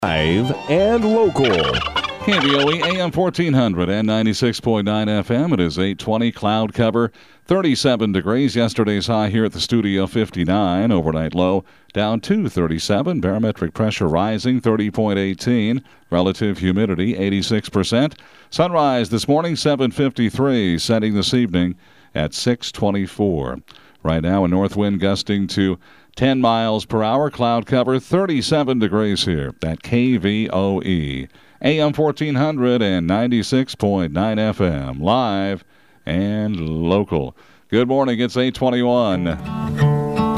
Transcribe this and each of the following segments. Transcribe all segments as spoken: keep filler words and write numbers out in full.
Live and local. K V O E A M fourteen hundred and ninety-six point nine F M. It is eight twenty, cloud cover, thirty-seven degrees. Yesterday's high here at the studio, fifty-nine. Overnight low down to thirty-seven. Barometric pressure rising, thirty point one eight. Relative humidity, eighty-six percent. Sunrise this morning, seven fifty-three. Setting this evening at six twenty-four. Right now, a north wind gusting to ten miles per hour. Cloud cover, thirty-seven degrees here at K V O E. A M fourteen hundred and ninety-six point nine F M. Live and local. Good morning. It's eight twenty-one.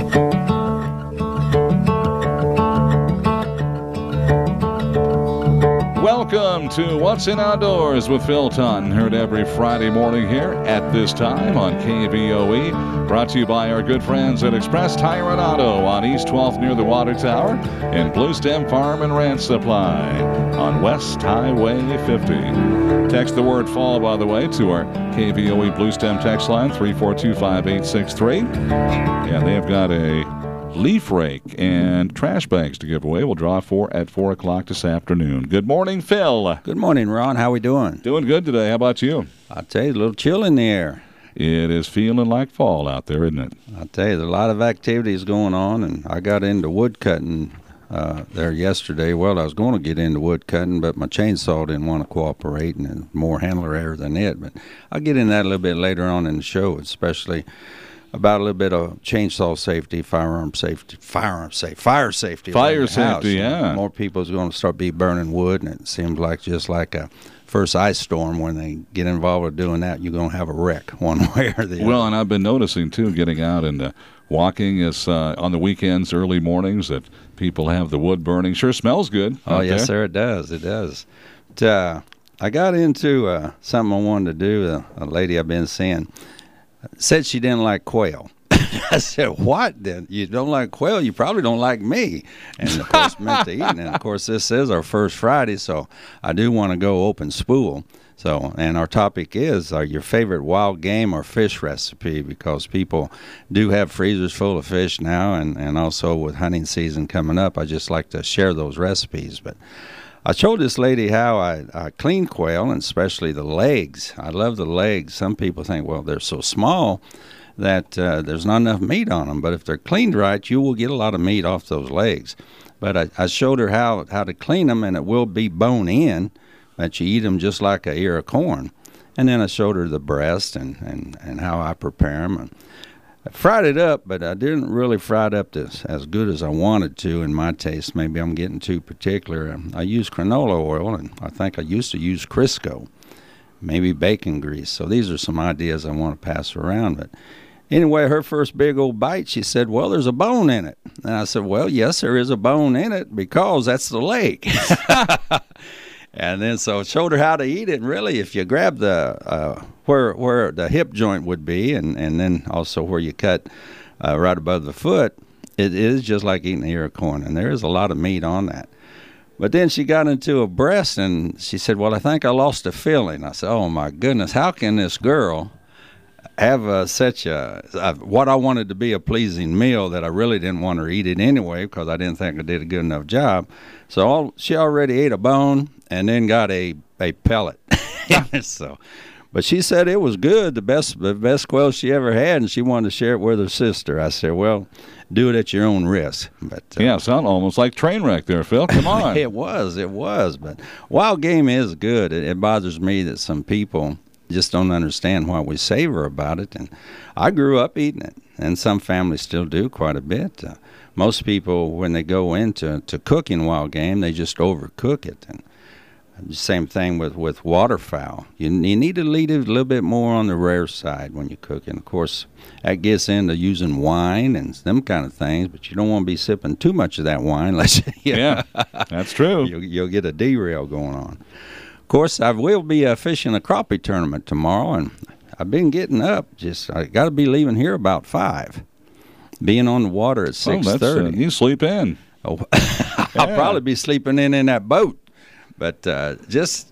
Welcome to What's in Outdoors with Phil Taunton. Heard every Friday morning here at this time on K V O E. Brought to you by our good friends at Express Tire and Auto on East twelfth near the Water Tower, and Blue Stem Farm and Ranch Supply on West Highway fifty. Text the word fall, by the way, to our K V O E Blue Stem text line, three four two, five eight six three. Yeah, they've got a leaf rake and trash bags to give away. We'll draw four at four o'clock this afternoon. Good morning, Phil. Good morning, Ron. How we doing? Doing good today. How about you? I'll tell you, a little chill in the air. It is feeling like fall out there, isn't it? I'll tell you, there's a lot of activities going on, and I got into wood cutting uh, there yesterday. Well, I was going to get into wood cutting, but my chainsaw didn't want to cooperate, and it's more handler error than it. But I'll get into that a little bit later on in the show, especially about a little bit of chainsaw safety, firearm safety, firearm safety, fire safety. Fire safety, yeah. More people is going to start be burning wood, and it seems like just like a first ice storm, when they get involved with doing that, you're going to have a wreck one way or the other. Well, and I've been noticing, too, getting out and uh, walking is uh, on the weekends, early mornings, that people have the wood burning. Sure smells good. Oh, yes, there. sir, it does. It does. But, uh, I got into uh, something I wanted to do. Uh, a lady I've been seeing said she didn't like quail. I said, what? Then you don't like quail? You probably don't like me. And, of course, meant to eat. And, of course, this is our first Friday, so I do want to go open spool. So, and our topic is uh, your favorite wild game or fish recipe, because people do have freezers full of fish now, and, and also with hunting season coming up, I just like to share those recipes. But I showed this lady how I, I clean quail, and especially the legs. I love the legs. Some people think, well, they're so small that uh, there's not enough meat on them. But if they're cleaned right, you will get a lot of meat off those legs. But I, I showed her how, how to clean them, and it will be bone in, but you eat them just like a ear of corn. And then I showed her the breast and, and, and how I prepare them. And I fried it up, but I didn't really fry it up to, as good as I wanted to in my taste. Maybe I'm getting too particular. I use canola oil, and I think I used to use Crisco, maybe bacon grease. So these are some ideas I want to pass around. But anyway, her first big old bite, she said, well, there's a bone in it. And I said, well, yes, there is a bone in it, because that's the leg. And then so I showed her how to eat it. And really, if you grab the uh, where where the hip joint would be, and, and then also where you cut uh, right above the foot, it is just like eating an ear of corn. And there is a lot of meat on that. But then she got into a breast, and she said, well, I think I lost a filling. I said, oh, my goodness, how can this girl have uh, such a, uh, what I wanted to be a pleasing meal that I really didn't want her to eat it anyway, because I didn't think I did a good enough job. So all, she already ate a bone and then got a, a pellet. So, but she said it was good, the best the best quail she ever had, and she wanted to share it with her sister. I said, well, do it at your own risk. But uh, yeah, sound almost like train wreck there, Phil. Come on. It was, it was. But wild game is good. It, it bothers me that some people just don't understand why we savor about it. And I grew up eating it, and some families still do quite a bit. Uh, most people, when they go into to cooking wild game, they just overcook it. And the same thing with, with waterfowl. You, you need to leave it a little bit more on the rare side when you cook. And, of course, that gets into using wine and them kind of things, but you don't want to be sipping too much of that wine. Unless you, yeah, that's true. You'll, you'll get a derail going on. Of course, I will be uh, fishing a crappie tournament tomorrow, and I've been getting up. Just I got to be leaving here about five, being on the water at six thirty. Oh, uh, you sleep in. Oh, I'll yeah. probably be sleeping in in that boat. But uh, just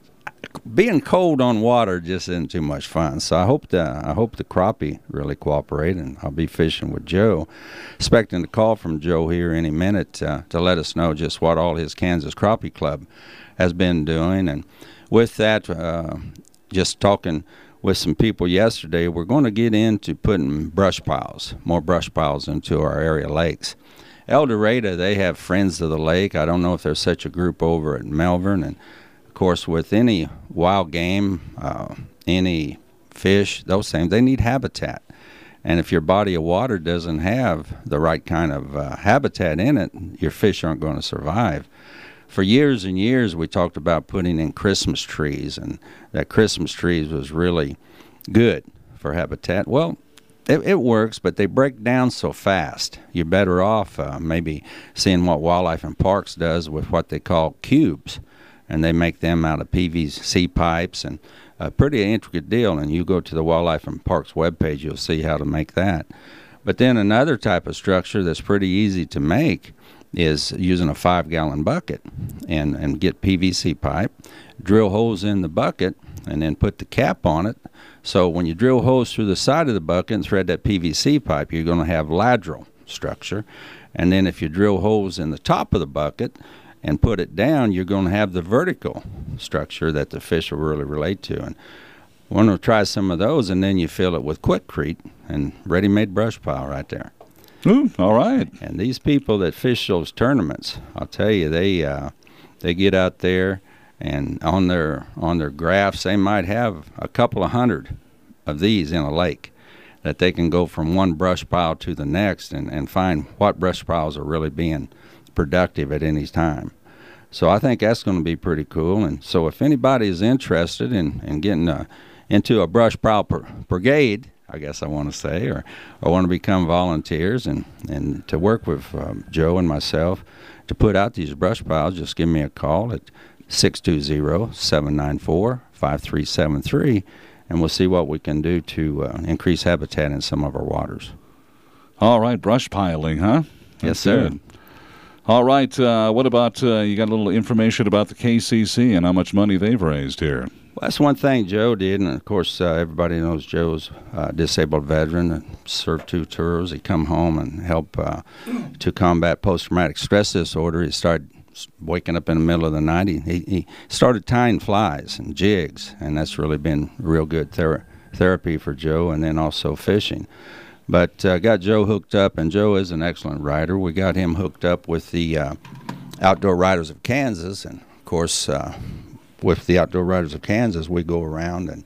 being cold on water just isn't too much fun. So I hope the I hope the crappie really cooperate, and I'll be fishing with Joe. Expecting a call from Joe here any minute uh, to let us know just what all his Kansas Crappie Club has been doing. And with that, uh, just talking with some people yesterday, we're going to get into putting brush piles, more brush piles into our area lakes. El Dorado, they have Friends of the Lake. I don't know if there's such a group over at Melbourne. And, of course, with any wild game, uh, any fish, those things, they need habitat. And if your body of water doesn't have the right kind of uh, habitat in it, your fish aren't going to survive. For years and years, we talked about putting in Christmas trees, and that Christmas trees was really good for habitat. Well, it, it works, but they break down so fast. You're better off uh, maybe seeing what Wildlife and Parks does with what they call cubes, and they make them out of P V C pipes, and a pretty intricate deal. And you go to the Wildlife and Parks webpage, you'll see how to make that. But then another type of structure that's pretty easy to make is using a five-gallon bucket and, and get P V C pipe, drill holes in the bucket, and then put the cap on it. So when you drill holes through the side of the bucket and thread that P V C pipe, you're going to have lateral structure. And then if you drill holes in the top of the bucket and put it down, you're going to have the vertical structure that the fish will really relate to. And we're going to try some of those, and then you fill it with Quikrete and ready-made brush pile right there. Ooh, all right. And these people that fish those tournaments, I'll tell you, they uh, they get out there, and on their on their graphs, they might have a couple of hundred of these in a lake that they can go from one brush pile to the next and, and find what brush piles are really being productive at any time. So I think that's going to be pretty cool. And so if anybody is interested in, in getting a, into a brush pile per, brigade, I guess I want to say, or, or want to become volunteers and, and to work with um, Joe and myself to put out these brush piles, just give me a call at six two zero, seven nine four, five three seven three, and we'll see what we can do to uh, increase habitat in some of our waters. All right, brush piling, huh? Yes, That's sir. good. All right, uh, what about, uh, you got a little information about the K C C and how much money they've raised here? Well, that's one thing Joe did, and of course uh, everybody knows Joe's a disabled veteran that served two tours. He come home and helped uh, to combat post-traumatic stress disorder. He started waking up in the middle of the night. He, he started tying flies and jigs, and that's really been real good thera- therapy for Joe, and then also fishing. But uh, got Joe hooked up, and Joe is an excellent rider. We got him hooked up with the uh, Outdoor Riders of Kansas, and of course uh, with the Outdoor Riders of Kansas, we go around and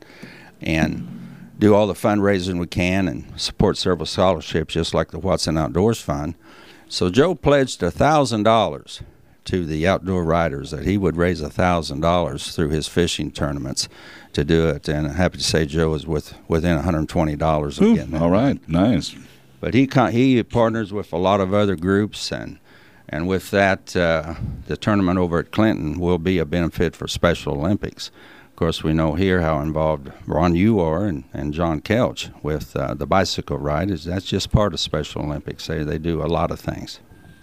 and do all the fundraising we can and support several scholarships, just like the Watson Outdoors Fund. So Joe pledged one thousand dollars to the Outdoor Riders, that he would raise one thousand dollars through his fishing tournaments to do it. And I'm happy to say Joe is with, within one hundred twenty dollars of Ooh, getting that. all right, nice. But he con- he partners with a lot of other groups, and and with that, uh, the tournament over at Clinton will be a benefit for Special Olympics. Of course, we know here how involved Ron, you are, and, and John Kelch with uh, the bicycle ride. Is that's just part of Special Olympics. They they do a lot of things.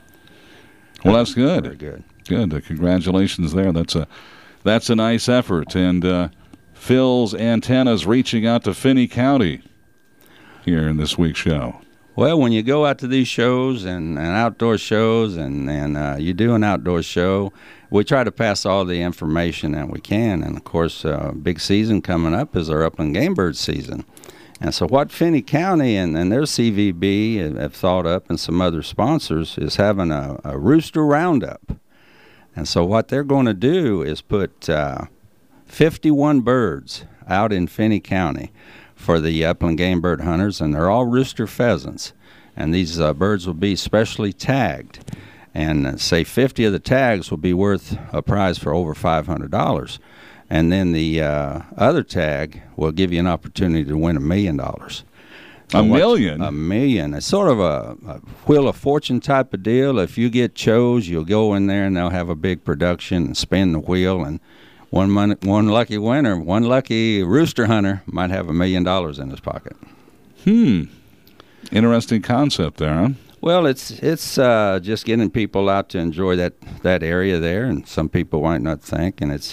Well, that's good. Very good. Good. Uh, congratulations there. That's a that's a nice effort. And uh, Phil's Antennas reaching out to Finney County here in this week's show. Well, when you go out to these shows and, and outdoor shows and, and uh, you do an outdoor show, we try to pass all the information that we can. And, of course, uh, big season coming up is our upland game bird season. And so what Finney County and, and their C V B have, have thought up, and some other sponsors, is having a, a rooster roundup. And so what they're going to do is put uh, fifty-one birds out in Finney County for the upland game bird hunters, and they're all rooster pheasants. And these uh, birds will be specially tagged. And uh, say fifty of the tags will be worth a prize for over five hundred dollars. And then the uh, other tag will give you an opportunity to win a million dollars. A million? A million. It's sort of a, a Wheel of Fortune type of deal. If you get chose, you'll go in there and they'll have a big production and spin the wheel, and one mon- one lucky winner, one lucky rooster hunter might have a million dollars in his pocket. Hmm. Interesting concept there, huh? Well, it's it's uh, just getting people out to enjoy that, that area there, and some people might not think, and it's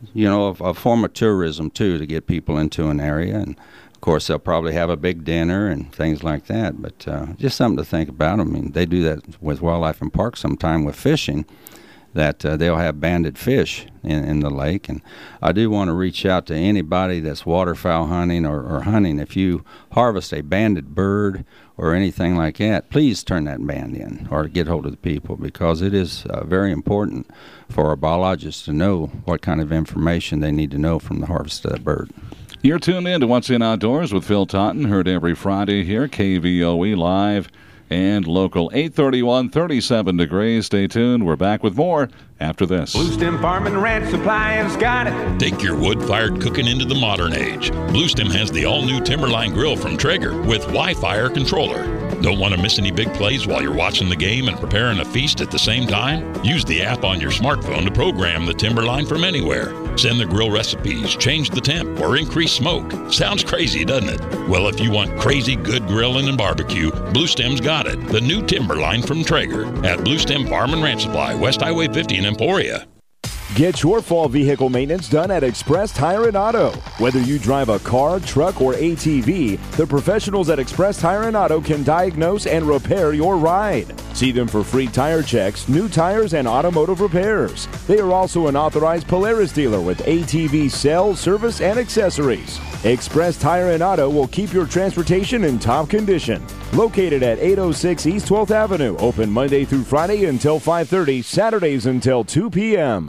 you know, a, a form of tourism, too, to get people into an area. And, of course, they'll probably have a big dinner and things like that. But uh, just something to think about. I mean, they do that with Wildlife and Park sometime with fishing, that uh, they'll have banded fish in, in the lake. And I do want to reach out to anybody that's waterfowl hunting or, or hunting. If you harvest a banded bird or anything like that, please turn that band in or get hold of the people, because it is uh, very important for our biologists to know what kind of information they need to know from the harvest of that bird. You're tuned in to What's In Outdoors with Phil Taunton, heard every Friday here, K V O E live and local. Eight thirty-one, thirty-seven degrees. Stay tuned. We're back with more after this. Blue Stem Farm and Ranch Supply has got it. Take your wood-fired cooking into the modern age. Blue Stem has the all-new Timberline grill from Traeger with Wi-Fi controller. Don't want to miss any big plays while you're watching the game and preparing a feast at the same time? Use the app on your smartphone to program the Timberline from anywhere. Send the grill recipes, change the temp, or increase smoke. Sounds crazy, doesn't it? Well, if you want crazy good grilling and barbecue, Blue Stem's got it. The new Timberline from Traeger at Blue Stem Farm and Ranch Supply, West Highway fifty in Emporia. Get your fall vehicle maintenance done at Express Tire and Auto. Whether you drive a car, truck, or A T V, the professionals at Express Tire and Auto can diagnose and repair your ride. See them for free tire checks, new tires, and automotive repairs. They are also an authorized Polaris dealer with A T V sales, service, and accessories. Express Tire and Auto will keep your transportation in top condition. Located at eight oh six East twelfth Avenue, open Monday through Friday until five thirty, Saturdays until two p.m.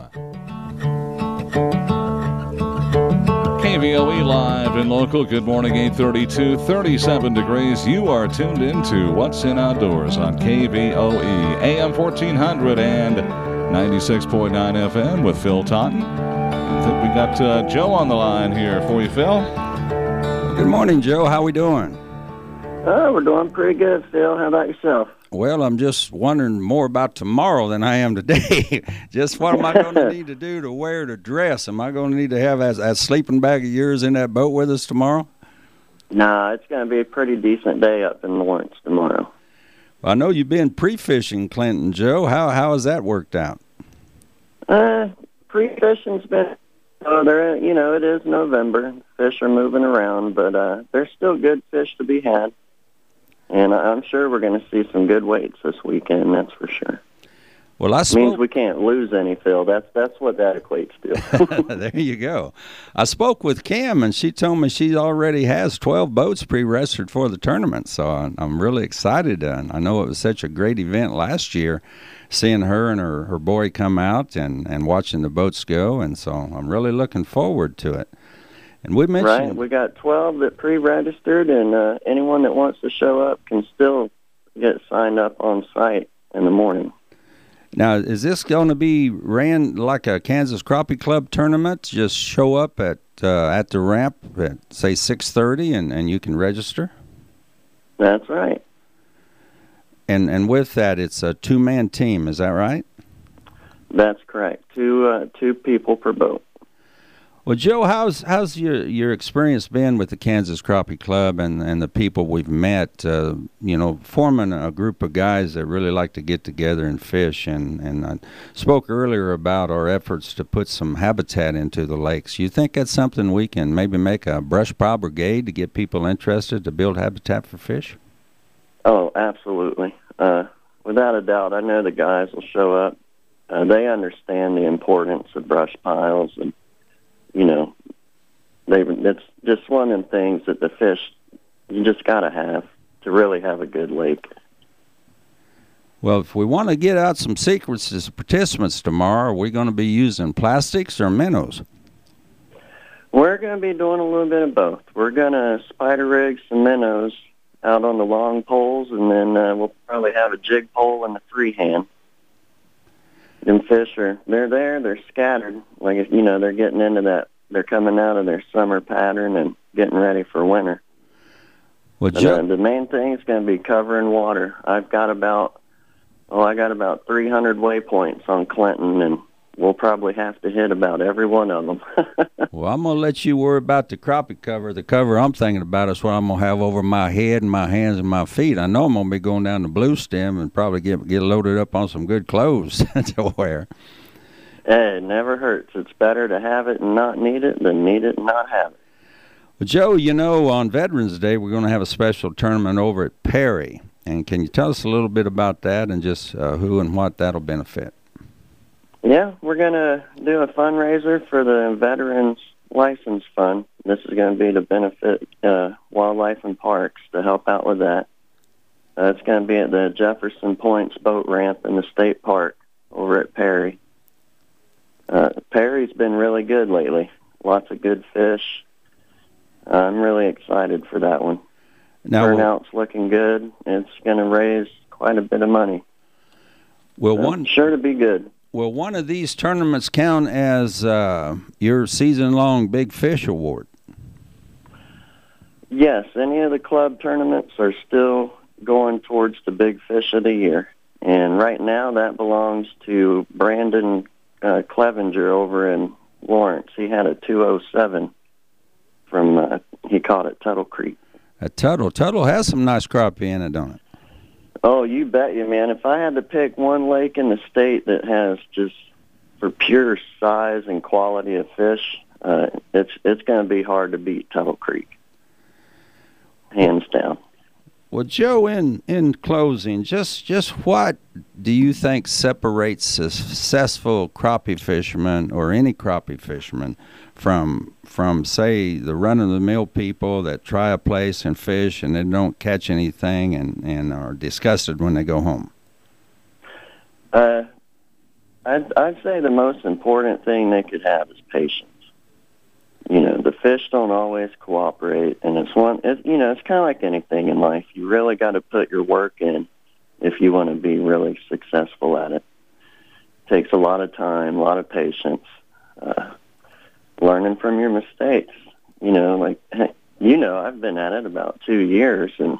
K V O E live and local. Good morning, eight thirty-two, thirty-seven degrees. You are tuned into What's In Outdoors on K V O E, A M fourteen hundred and ninety-six point nine F M with Phil Taunton. I think we got uh, Joe on the line here for you, Phil. Good morning, Joe. How we doing? Oh, we're doing pretty good, Phil. How about yourself? Well, I'm just wondering more about tomorrow than I am today. Just what am I going to need to do to wear to dress? Am I going to need to have a, a sleeping bag of yours in that boat with us tomorrow? Nah, it's going to be a pretty decent day up in Lawrence tomorrow. Well, I know you've been pre-fishing, Clinton, Joe. How how has that worked out? Uh, pre-fishing's been, oh, there. You know, it is November. Fish are moving around, but uh, there's still good fish to be had. And I'm sure we're going to see some good weights this weekend, that's for sure. Well, I spoke... means we can't lose any, Phil. That's that's what that equates to. There you go. I spoke with Kim, and she told me she already has twelve boats pre-registered for the tournament. So I'm really excited. Uh, I know it was such a great event last year, seeing her and her, her boy come out and, and watching the boats go. And so I'm really looking forward to it. And we mentioned, right, we got twelve that pre-registered, and uh, anyone that wants to show up can still get signed up on site in the morning. Now, is this going to be ran like a Kansas Crappie Club tournament? Just show up at uh, at the ramp at, say, six thirty, and, and you can register? That's right. And and with that, it's a two-man team, is that right? That's correct. Two uh, two people per boat. Well, Joe, how's how's your, your experience been with the Kansas Crappie Club and, and the people we've met, uh, you know, forming a group of guys that really like to get together and fish? And, and I spoke earlier about our efforts to put some habitat into the lakes. You think that's something we can maybe make a brush pile brigade to get people interested to build habitat for fish? Oh, absolutely. Uh, without a doubt, I know the guys will show up. Uh, they understand the importance of brush piles, and you know, they it's just one of them things that the fish you just got to have to really have a good lake. Well, if we want to get out some secrets to participants tomorrow, are we going to be using plastics or minnows? We're going to be doing a little bit of both. We're going to spider rig some minnows out on the long poles, and then uh, we'll probably have a jig pole and a freehand. Them fish are, they're there, they're scattered. Like, if, you know, they're getting into that, they're coming out of their summer pattern and getting ready for winter. Well, but, Joe, uh, the main thing is going to be covering water. I've got about, oh, I got about three hundred waypoints on Clinton, and we'll probably have to hit about every one of them. Well, I'm going to let you worry about the crappie cover. The cover I'm thinking about is what I'm going to have over my head and my hands and my feet. I know I'm going to be going down to Blue Stem and probably get get loaded up on some good clothes to wear. Hey, it never hurts. It's better to have it and not need it than need it and not have it. Well, Joe, you know, on Veterans Day, we're going to have a special tournament over at Perry. And can you tell us a little bit about that and just uh, who and what that'll benefit? Yeah, we're going to do a fundraiser for the Veterans License Fund. This is going to be to benefit uh, wildlife and parks to help out with that. Uh, it's going to be at the Jefferson Points boat ramp in the state park over at Perry. Uh, Perry's been really good lately. Lots of good fish. Uh, I'm really excited for that one. Now, Turnout's looking good. It's going to raise quite a bit of money. Will So, one sure to be good. Will one of these tournaments count as uh, your season-long Big Fish Award? Yes, any of the club tournaments are still going towards the Big Fish of the Year. And right now that belongs to Brandon uh, Clevenger over in Lawrence. He had a two oh seven from, uh, he caught it Tuttle Creek. At Tuttle. Tuttle has some nice crappie in it, don't it? Oh, you bet you, man. If I had to pick one lake in the state that has just, for pure size and quality of fish, uh, it's it's going to be hard to beat Tuttle Creek. Hands down. Well, Joe, in, in closing, just just what do you think separates a successful crappie fisherman or any crappie fisherman from, from say, the run-of-the-mill people that try a place and fish and they don't catch anything and, and are disgusted when they go home? Uh, I'd, I'd say the most important thing they could have is patience. You know, the fish don't always cooperate, and it's one. It, you know, it's kind of like anything in life. You really got to put your work in if you want to be really successful at it. It takes a lot of time, a lot of patience, uh, learning from your mistakes. You know, like you know, I've been at it about two years, and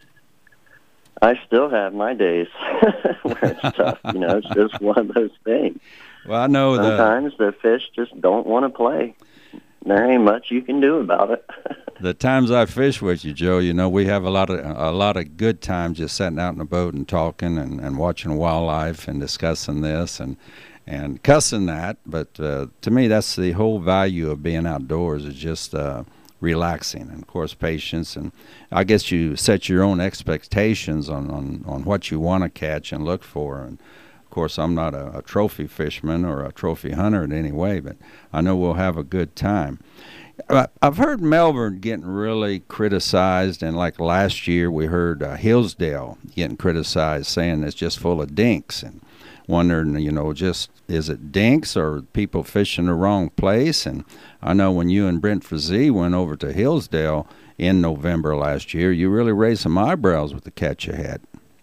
I still have my days where it's tough. You know, it's just one of those things. Well, I know sometimes the, the fish just don't want to play. There ain't much you can do about it. The times I fish with you, Joe, you know, we have a lot of a lot of good times just sitting out in the boat and talking and, and watching wildlife and discussing this and and cussing that. But uh, to me, that's the whole value of being outdoors is just uh, relaxing and, of course, patience. And I guess you set your own expectations on, on, on what you want to catch and look for. And of course, I'm not a, a trophy fisherman or a trophy hunter in any way, but I know we'll have a good time. I've heard Melbourne getting really criticized, and like last year we heard uh, Hillsdale getting criticized, saying it's just full of dinks, and wondering, you know, just is it dinks or people fishing the wrong place? And I know when you and Brent Frazee went over to Hillsdale in November last year, you really raised some eyebrows with the catch you had.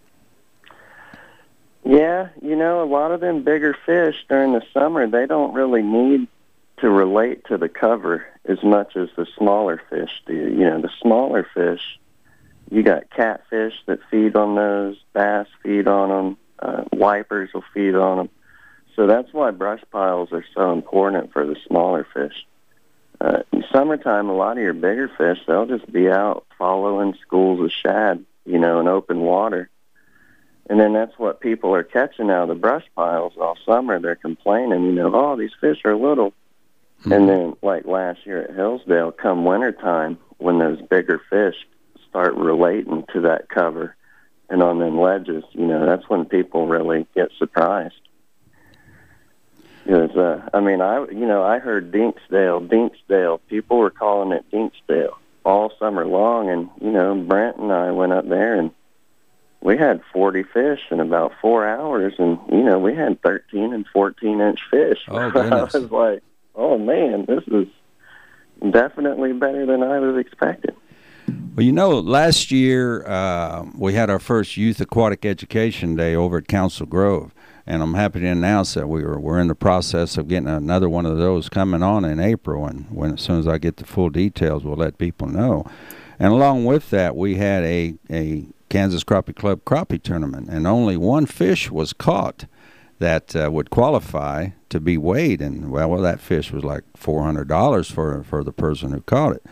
Yeah, you know, a lot of them bigger fish during the summer, they don't really need to relate to the cover as much as the smaller fish do. You know, the smaller fish, you got catfish that feed on those, bass feed on them, uh, wipers will feed on them. So that's why brush piles are so important for the smaller fish. Uh, in summertime, a lot of your bigger fish, they'll just be out following schools of shad, you know, in open water. And then that's what people are catching out of the brush piles all summer. They're complaining, you know, oh, these fish are little. Mm-hmm. And then, like last year at Hillsdale, come wintertime, when those bigger fish start relating to that cover and on them ledges, you know, that's when people really get surprised. Because, uh, I mean, I, you know, I heard Dinksdale, Dinksdale. People were calling it Dinksdale all summer long. And, you know, Brent and I went up there and we had forty fish in about four hours, and, you know, we had thirteen and fourteen-inch fish. Oh, goodness. I was like, oh, man, this is definitely better than I was expecting. Well, you know, last year uh, we had our first Youth Aquatic Education Day over at Council Grove, and I'm happy to announce that we were, we're in the process of getting another one of those coming on in April, and when as soon as I get the full details, we'll let people know. And along with that, we had a, a Kansas Crappie Club crappie tournament, and only one fish was caught that uh, would qualify to be weighed, and well, well, that fish was like four hundred dollars for for the person who caught it.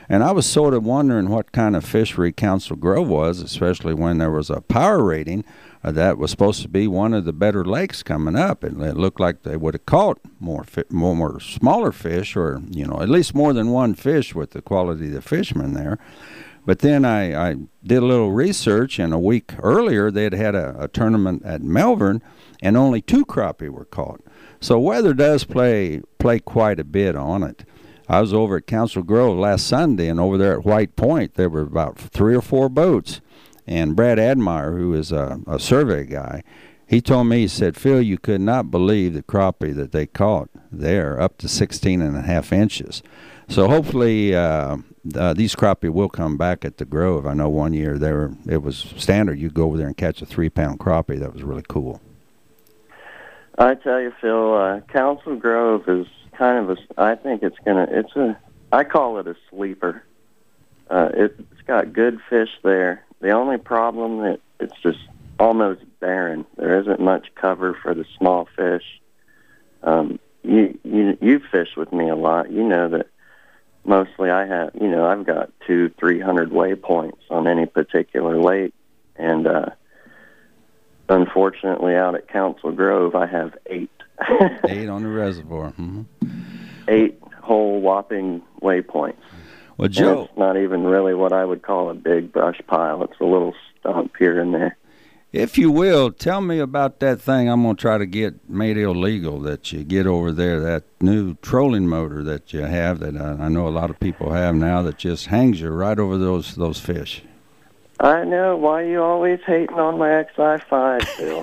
And I was sort of wondering what kind of fishery Council Grove was, especially when there was a power rating uh, that was supposed to be one of the better lakes coming up. It, it looked like they would have caught more, fi- more more smaller fish, or you know, at least more than one fish with the quality of the fishermen there. But then I, I did a little research, and a week earlier they had had a, a tournament at Melbourne, and only two crappie were caught. So weather does play play quite a bit on it. I was over at Council Grove last Sunday, and over there at White Point there were about three or four boats. And Brad Admire, who is a, a survey guy, he told me, he said, Phil, you could not believe the crappie that they caught there, up to sixteen and a half inches. So hopefully uh, uh, these crappie will come back at the Grove. I know one year there it was standard. You go over there and catch a three-pound crappie. That was really cool. I tell you, Phil, uh, Council Grove is kind of a, I think it's going to, it's a, I call it a sleeper. Uh, it, it's got good fish there. The only problem that it's just almost barren. There isn't much cover for the small fish. Um, you, you, you fish with me a lot. You know that mostly I have, you know, I've got two, three hundred waypoints on any particular lake. And, uh, unfortunately, out at Council Grove, I have eight. Eight on the reservoir. Mm-hmm. Eight whole whopping waypoints. Well, Joe, and it's not even really what I would call a big brush pile. It's a little stump here and there. If you will, tell me about that thing I'm going to try to get made illegal that you get over there, that new trolling motor that you have that I, I know a lot of people have now that just hangs you right over those those fish. I know. Why are you always hating on my X I five, Phil?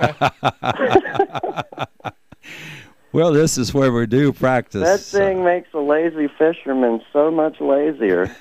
Well, this is where we do practice. That thing uh, makes a lazy fisherman so much lazier.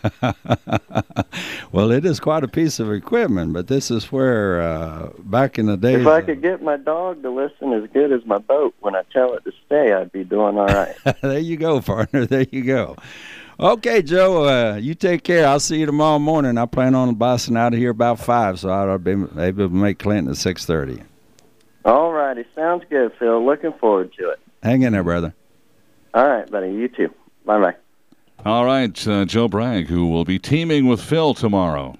Well, it is quite a piece of equipment, but this is where, uh, back in the day... If I could get my dog to listen as good as my boat when I tell it to stay, I'd be doing all right. There you go, partner. There you go. Okay, Joe, uh, you take care. I'll see you tomorrow morning. I plan on busting out of here about five, so I'll be able to make Clinton at six thirty. All righty. Sounds good, Phil. Looking forward to it. Hang in there, brother. All right, buddy. You too. Bye-bye. All right, uh, Joe Bragg, who will be teaming with Phil tomorrow.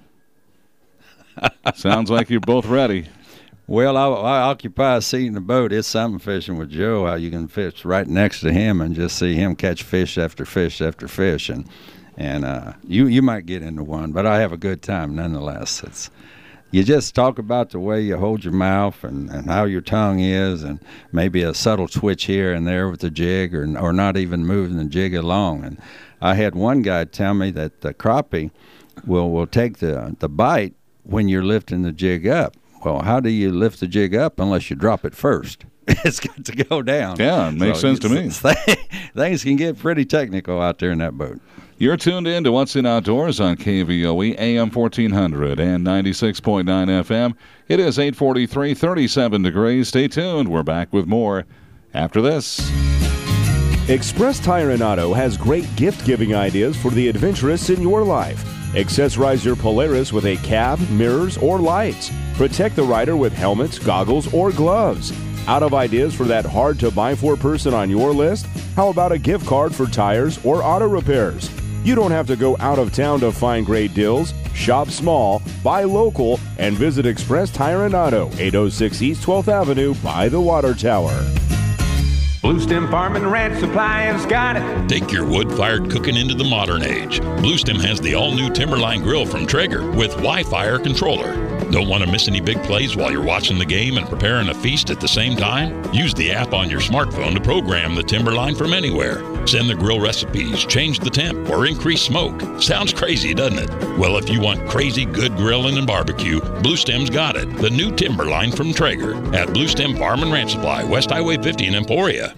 Sounds like you're both ready. Well, I, I occupy a seat in the boat. It's something fishing with Joe, how you can fish right next to him and just see him catch fish after fish after fish. And and uh, you, you might get into one, but I have a good time nonetheless. It's You just talk about the way you hold your mouth and, and how your tongue is, and maybe a subtle twitch here and there with the jig, or or not even moving the jig along. And I had one guy tell me that the crappie will, will take the, the bite when you're lifting the jig up. Well, how do you lift the jig up unless you drop it first? It's got to go down. Yeah, it makes so sense to me. Things can get pretty technical out there in that boat. You're tuned in to What's in Outdoors on K V O E, A M fourteen hundred and ninety-six point nine F M. It is eight forty-three, thirty-seven degrees. Stay tuned. We're back with more after this. Express Tire and Auto has great gift-giving ideas for the adventurous in your life. Accessorize your Polaris with a cab, mirrors, or lights. Protect the rider with helmets, goggles, or gloves. Out of ideas for that hard-to-buy-for person on your list? How about a gift card for tires or auto repairs? You don't have to go out of town to find great deals. Shop small, buy local, and visit Express Tire and Auto, eight oh six East twelfth Avenue by the Water Tower. Bluestem Farm and Ranch Supply has got it. Take your wood-fired cooking into the modern age. Bluestem has the all-new Timberline grill from Traeger with Wi-Fi or controller. Don't want to miss any big plays while you're watching the game and preparing a feast at the same time? Use the app on your smartphone to program the Timberline from anywhere. Send the grill recipes, change the temp, or increase smoke. Sounds crazy, doesn't it? Well, if you want crazy good grilling and barbecue, Bluestem's got it. The new Timberline from Traeger at Bluestem Farm and Ranch Supply, West Highway fifty in Emporia.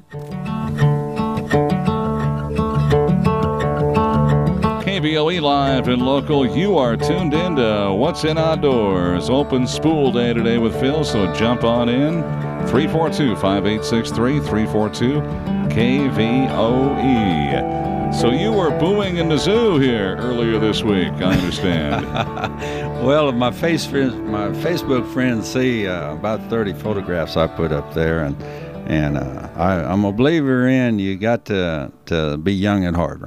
K V O E Live and Local, you are tuned in to What's in Outdoors. Open spool day today with Phil, so jump on in. three four two, five eight six three, three four two, K V O E. So you were booing in the zoo here earlier this week, I understand. Well, my face friends, my Facebook friends see uh, about thirty photographs I put up there, and and uh, I, I'm a believer in you got to to be young at heart, Ron.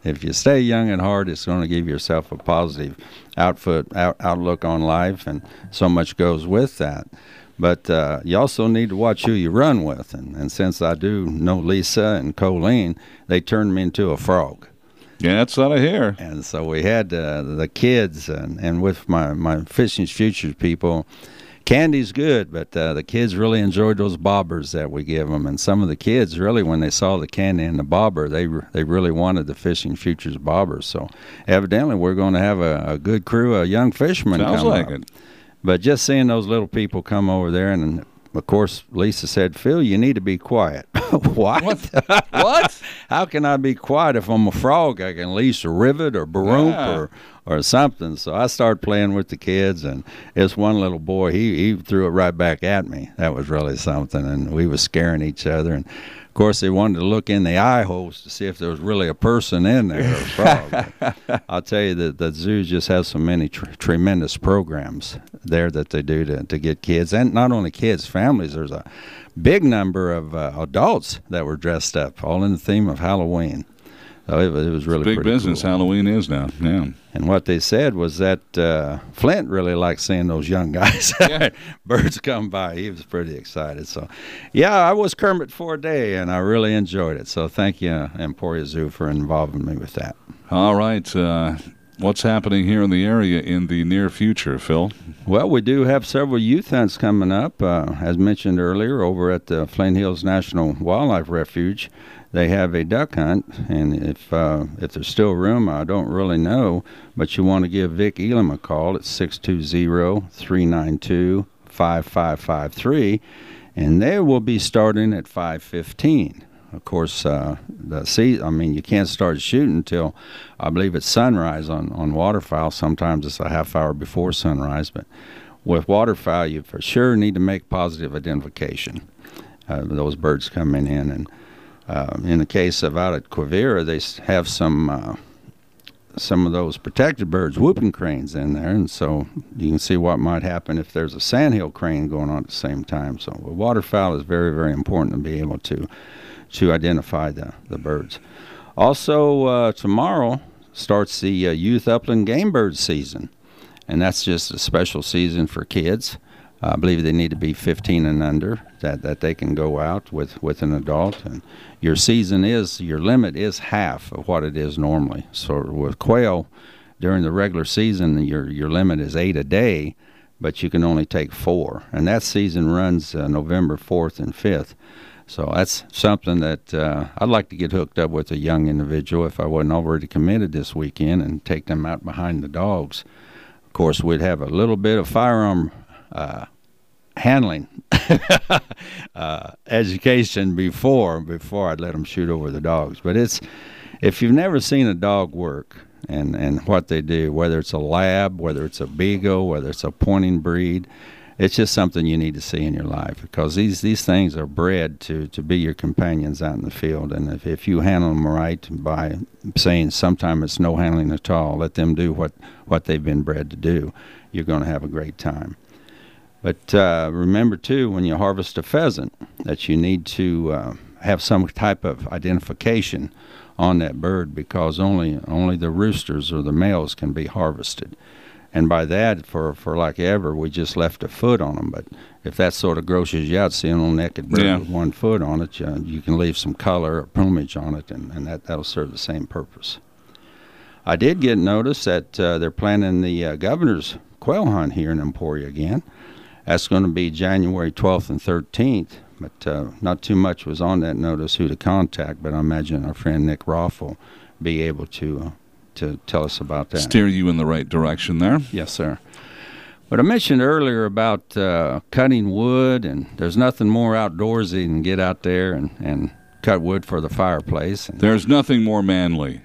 if you stay young at heart, it's going to give yourself a positive outfit, out, outlook on life, and so much goes with that. But uh, you also need to watch who you run with. And, and since I do know Lisa and Colleen, they turned me into a frog. Yeah, that's what I hear. And so we had uh, the kids, and, and with my, my Fishing Futures people, candy's good, but uh, the kids really enjoyed those bobbers that we give them. And some of the kids, really, when they saw the candy and the bobber, they they really wanted the Fishing Futures bobbers. So evidently we're going to have a, a good crew of young fishermen Sounds come like up. it. But just seeing those little people come over there, and of course, Lisa said, Phil, you need to be quiet. What? What? What? How can I be quiet if I'm a frog? I can at least a rivet or baroom Yeah. or, or something. So I started playing with the kids, and this one little boy, he, he threw it right back at me. That was really something, and we was scaring each other. And, of course, they wanted to look in the eye holes to see if there was really a person in there, or a frog. I'll tell you that the zoo just has so many tr- tremendous programs there that they do to, to get kids, and not only kids, families. There's a big number of uh, adults that were dressed up, all in the theme of Halloween. So it was, it was really Big pretty business cool. Halloween is now. Yeah. And what they said was that uh, Flint really liked seeing those young guys. Yeah. Birds come by. He was pretty excited. So, yeah, I was Kermit for a day, and I really enjoyed it. So thank you, uh, Emporia Zoo, for involving me with that. All right. Uh, what's happening here in the area in the near future, Phil? Well, we do have several youth hunts coming up. Uh, as mentioned earlier, over at the Flint Hills National Wildlife Refuge, they have a duck hunt, and if uh, if there's still room, I don't really know, but you want to give Vic Elam a call at six two zero, three nine two, five five five three, and they will be starting at five fifteen. Of course, uh, the sea, I mean, you can't start shooting until, I believe it's sunrise on, on waterfowl. Sometimes it's a half hour before sunrise, but with waterfowl, you for sure need to make positive identification. Uh, those birds coming in, and uh, in the case of out at Quivira, they s- have some uh, some of those protected birds, whooping cranes, in there, and so you can see what might happen if there's a sandhill crane going on at the same time. So waterfowl is very, very important to be able to to identify the, the birds. Also, uh, tomorrow starts the uh, youth upland game bird season, and that's just a special season for kids. Uh, I believe they need to be fifteen and under, that, that they can go out with, with an adult. And your season is, your limit is half of what it is normally. So with quail, during the regular season, your, your limit is eight a day, but you can only take four. And that season runs uh, November fourth and fifth. So that's something that uh, I'd like to get hooked up with a young individual if I wasn't already committed this weekend, and take them out behind the dogs. Of course, we'd have a little bit of firearm uh, handling uh, education before before I'd let them shoot over the dogs. But it's, if you've never seen a dog work and, and what they do, whether it's a lab, whether it's a beagle, whether it's a pointing breed, it's just something you need to see in your life, because these, these things are bred to, to be your companions out in the field. And if, if you handle them right by saying sometimes it's no handling at all, let them do what, what they've been bred to do, you're going to have a great time. But uh, remember, too, when you harvest a pheasant, that you need to uh, have some type of identification on that bird, because only only the roosters or the males can be harvested. And by that, for, for like ever, we just left a foot on them. But if that sort of grosses you out, seeing a little naked bird Yeah. with one foot on it, you, you can leave some color or plumage on it, and, and that, that'll serve the same purpose. I did get notice that uh, they're planning the uh, governor's quail hunt here in Emporia again. That's going to be January twelfth and thirteenth, but uh, not too much was on that notice who to contact, but I imagine our friend Nick Roth will be able to uh, to tell us about that. Steer you in the right direction there. Yes, sir. But I mentioned earlier about uh, cutting wood, and there's nothing more outdoorsy than get out there and, and cut wood for the fireplace. And There's nothing more manly.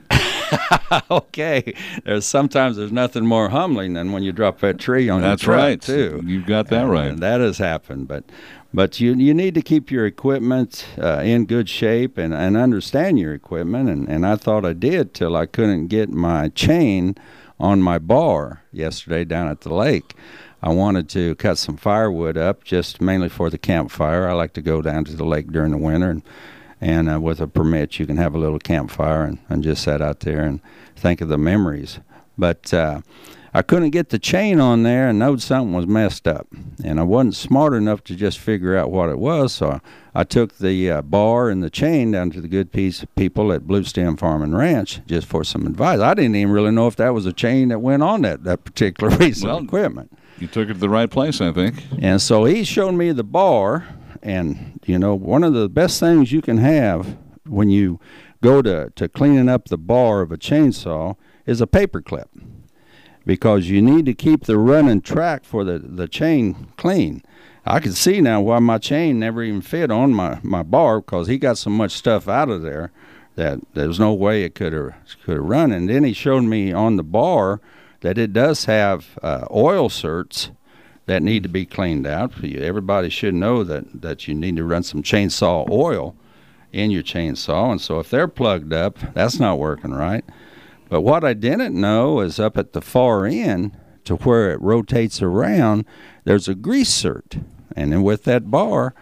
okay, there's sometimes there's nothing more humbling than when you drop that tree on That's your truck, right. too. You've got that And- right. and that has happened, but but you you need to keep your equipment uh, in good shape and, and understand your equipment, and, and I thought I did till I couldn't get my chain on my bar yesterday down at the lake. I wanted to cut some firewood up, just mainly for the campfire. I like to go down to the lake during the winter and And uh, with a permit, you can have a little campfire and, and just sit out there and think of the memories. But uh, I couldn't get the chain on there and knowed something was messed up. And I wasn't smart enough to just figure out what it was, so I, I took the uh, bar and the chain down to the good piece of people at Blue Stem Farm and Ranch just for some advice. I didn't even really know if that was a chain that went on that, that particular piece well, of equipment. You took it to the right place, I think. And so he showed me the bar, and, you know, one of the best things you can have when you go to, to cleaning up the bar of a chainsaw is a paper clip, because you need to keep the running track for the, the chain clean. I can see now why my chain never even fit on my, my bar, because he got so much stuff out of there that there's no way it could have could have run. And then he showed me on the bar that it does have uh, oil certs that need to be cleaned out. Everybody should know that, that you need to run some chainsaw oil in your chainsaw, and so if they're plugged up, that's not working right. But what I didn't know is up at the far end, to where it rotates around, there's a grease cert. And then with that bar,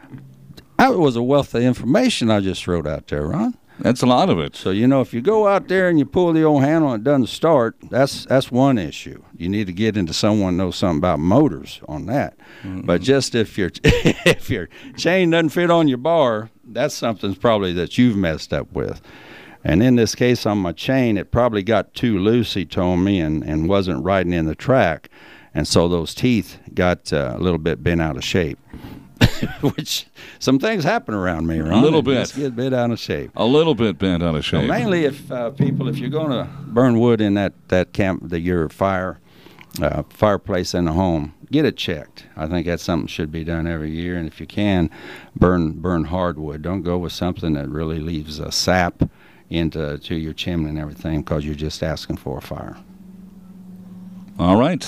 that was a wealth of information I just wrote out there, Ron. That's a lot of it. So, you know, if you go out there and you pull the old handle and it doesn't start, that's that's one issue. You need to get into someone who knows something about motors on that. Mm-hmm. But just if your if your chain doesn't fit on your bar, that's something probably that you've messed up with. And in this case on my chain, it probably got too loose, he told me, and, and wasn't riding in the track. And so those teeth got uh, a little bit bent out of shape. Which some things happen around me, Ron. A little bit. Just get bent out of shape. A little bit bent out of shape. So mainly if uh, people, if you're going to burn wood in that, that camp, the, your fire uh, fireplace in the home, get it checked. I think that's something that should be done every year. And if you can, burn burn hardwood. Don't go with something that really leaves a sap into to your chimney and everything, because you're just asking for a fire. All right.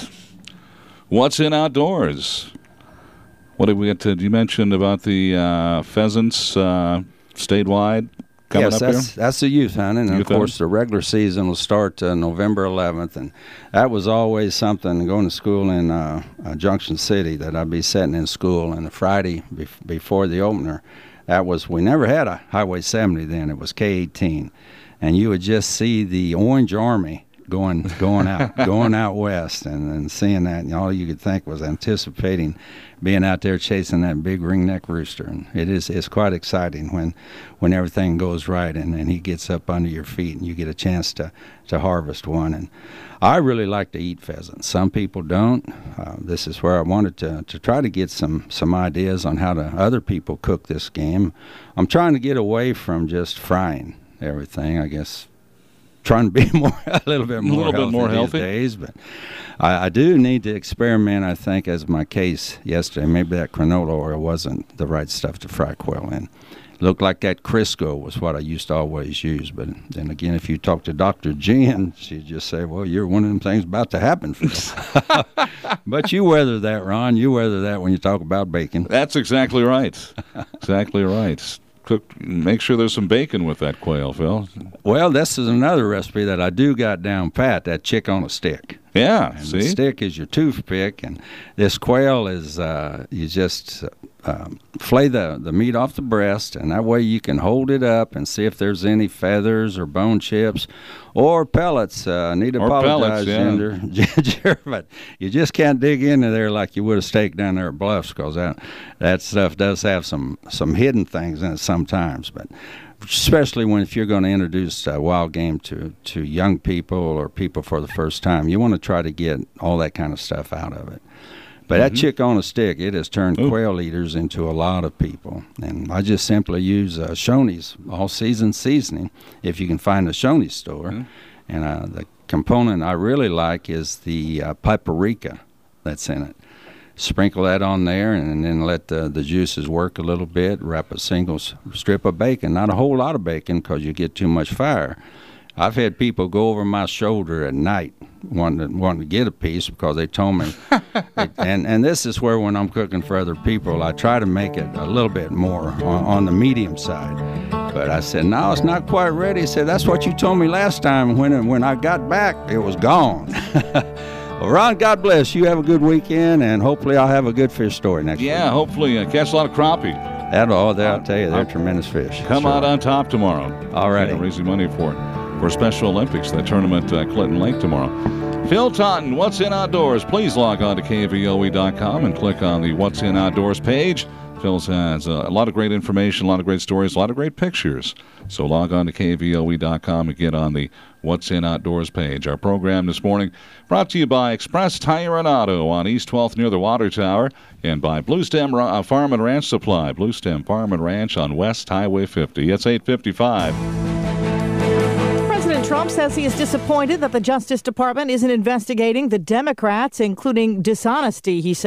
What's in outdoors? What did we get to? You mentioned about the uh, pheasants uh, statewide coming yes, up that's, here? that's the youth hunting. And, youth of course, hunting? the regular season will start uh, November eleventh. And that was always something, going to school in uh, uh, Junction City, that I'd be sitting in school. And the Friday be- before the opener, that was, we never had a Highway seventy then. It was K eighteen. And you would just see the Orange Army going going out going out west, and, and seeing that, and all you could think was anticipating being out there chasing that big ringneck rooster. And it is it's quite exciting when when everything goes right, and, and he gets up under your feet and you get a chance to to harvest one. And I really like to eat pheasants. Some people don't. Uh, this is where I wanted to to try to get some some ideas on how to other people cook this game. I'm trying to get away from just frying everything, I guess. Trying to be more a little bit more a little healthy bit more these healthy days, but I, I do need to experiment. I think, as my case yesterday, maybe that canola oil wasn't the right stuff to fry quail in. Looked like that Crisco was what I used to always use, but then again, if you talk to Doctor Jen, she'd just say, "Well, you're one of them things about to happen for you." But you weather that, Ron. You weather that when you talk about bacon. That's exactly right. Exactly right. Cook, make sure there's some bacon with that quail, Phil. Well, this is another recipe that I do got down pat, that chick on a stick. Yeah, and see? The stick is your toothpick, and this quail is, uh, you just uh, flay the, the meat off the breast, and that way you can hold it up and see if there's any feathers or bone chips or pellets. I uh, need to or apologize, pellets, yeah. Ginger, but you just can't dig into there like you would a steak down there at Bluffs, because that, that stuff does have some, some hidden things in it sometimes, but especially when if you're going to introduce uh, wild game to, to young people or people for the first time, you want to try to get all that kind of stuff out of it. But mm-hmm. that chick on a stick, it has turned Ooh. quail eaters into a lot of people. And I just simply use uh, Shoney's all-season seasoning, if you can find a Shoney's store. Mm-hmm. And uh, the component I really like is the uh, paprika that's in it. Sprinkle that on there, and then let the, the juices work a little bit. Wrap a single strip of bacon, not a whole lot of bacon, because you get too much fire. I've had people go over my shoulder at night wanting to, wanting to get a piece, because they told me. and, and this is where, when I'm cooking for other people, I try to make it a little bit more on, on the medium side. But I said, no, it's not quite ready. He said, that's what you told me last time. When, when I got back, it was gone. Well, Ron, God bless. You have a good weekend, and hopefully I'll have a good fish story next yeah, week. Yeah, hopefully uh, catch a lot of crappie. That'll, oh, I'll tell you, they're tremendous fish. Come Sure. out on top tomorrow. All righty. Yeah, raising money for for Special Olympics, that tournament at Clinton Lake tomorrow. Phil Taunton, What's in Outdoors? Please log on to K V O E dot com and click on the What's in Outdoors page. Phil has uh, a lot of great information, a lot of great stories, a lot of great pictures. So log on to K V O E dot com and get on the What's in Outdoors page. Our program this morning brought to you by Express Tire and Auto on East twelfth near the Water Tower, and by Blue Stem uh, Farm and Ranch Supply. Blue Stem Farm and Ranch on West Highway fifty. It's eight fifty-five. President Trump says he is disappointed that the Justice Department isn't investigating the Democrats, including dishonesty, he said.